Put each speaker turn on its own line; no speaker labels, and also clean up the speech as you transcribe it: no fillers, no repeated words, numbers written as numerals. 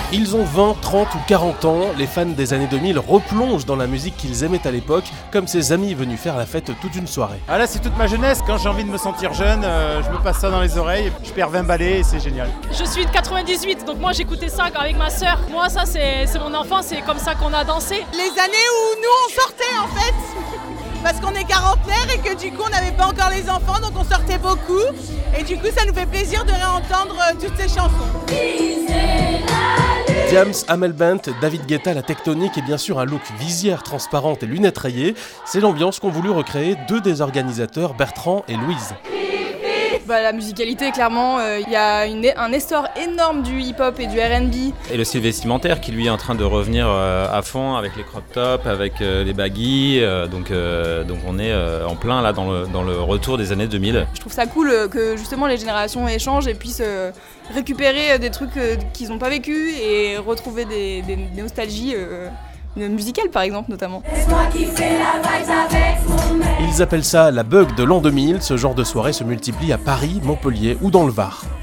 Ils ont 20, 30 ou 40 ans, les fans des années 2000 replongent dans la musique qu'ils aimaient à l'époque, comme ces amis venus faire la fête toute une soirée.
Ah là c'est toute ma jeunesse, quand j'ai envie de me sentir jeune, je me passe ça dans les oreilles, je perds 20 balais et c'est génial.
Je suis de 98, donc moi j'écoutais ça avec ma sœur. Moi ça c'est mon enfance, c'est comme ça qu'on a dansé.
Les années où nous on sortait en fait, parce qu'on est quarantenaire et que du coup on n'avait pas encore les enfants, donc on sortait beaucoup. Et du coup ça nous fait plaisir de réentendre toutes ces chansons.
Diams, Amel Bent, David Guetta, la tectonique et bien sûr un look visière transparente et lunettes rayées, c'est l'ambiance qu'ont voulu recréer deux des organisateurs, Bertrand et Louise.
La musicalité, clairement, il y a un essor énorme du hip-hop et du R&B.
Et le style vestimentaire qui lui est en train de revenir à fond avec les crop tops, avec les baggy, donc on est en plein là dans le retour des années 2000.
Je trouve ça cool que justement les générations échangent et puissent récupérer des trucs qu'ils n'ont pas vécu et retrouver des nostalgies musicales par exemple notamment.
Ils appellent ça la bug de l'an 2000, ce genre de soirée se multiplie à Paris, Montpellier ou dans le Var.